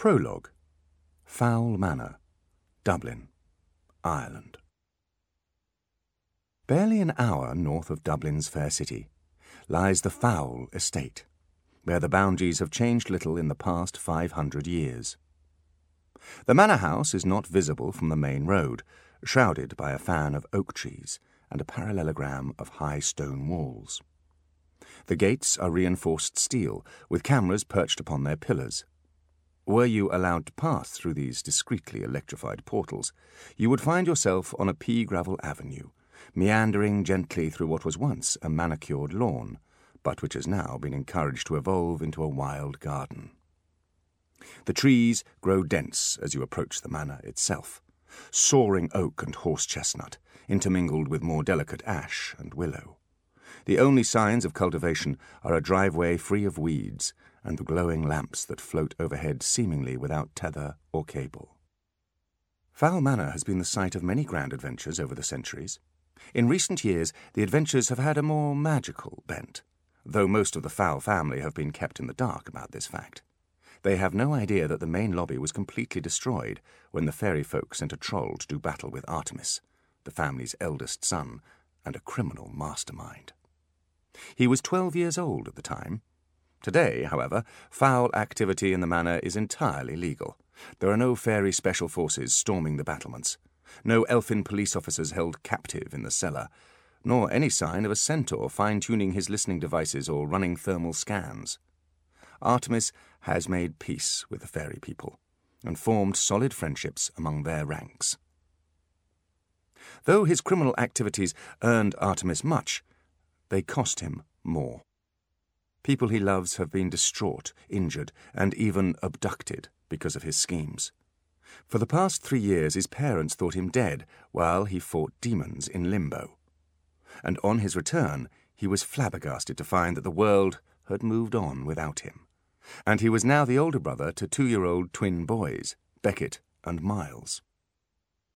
Prologue. Fowl Manor, Dublin, Ireland. Barely an hour north of Dublin's fair city lies the Fowl estate, where the boundaries have changed little in the past 500 years. The manor house is not visible from the main road, shrouded by a fan of oak trees and a parallelogram of high stone walls. The gates are reinforced steel, with cameras perched upon their pillars. Were you allowed to pass through these discreetly electrified portals, you would find yourself on a pea-gravel avenue, meandering gently through what was once a manicured lawn, but which has now been encouraged to evolve into a wild garden. The trees grow dense as you approach the manor itself, soaring oak and horse-chestnut, intermingled with more delicate ash and willow. The only signs of cultivation are a driveway free of weeds and the glowing lamps that float overhead seemingly without tether or cable. Fowl Manor has been the site of many grand adventures over the centuries. In recent years, the adventures have had a more magical bent, though most of the Fowl family have been kept in the dark about this fact. They have no idea that the main lobby was completely destroyed when the fairy folk sent a troll to do battle with Artemis, the family's eldest son, and a criminal mastermind. He was 12 years old at the time. Today, however, fowl activity in the manor is entirely legal. There are no fairy special forces storming the battlements, no elfin police officers held captive in the cellar, nor any sign of a centaur fine-tuning his listening devices or running thermal scans. Artemis has made peace with the fairy people and formed solid friendships among their ranks. Though his criminal activities earned Artemis much, they cost him more. People he loves have been distraught, injured, and even abducted because of his schemes. For the past 3 years his parents thought him dead while he fought demons in limbo. And on his return he was flabbergasted to find that the world had moved on without him. And he was now the older brother to 2-year-old twin boys, Beckett and Miles.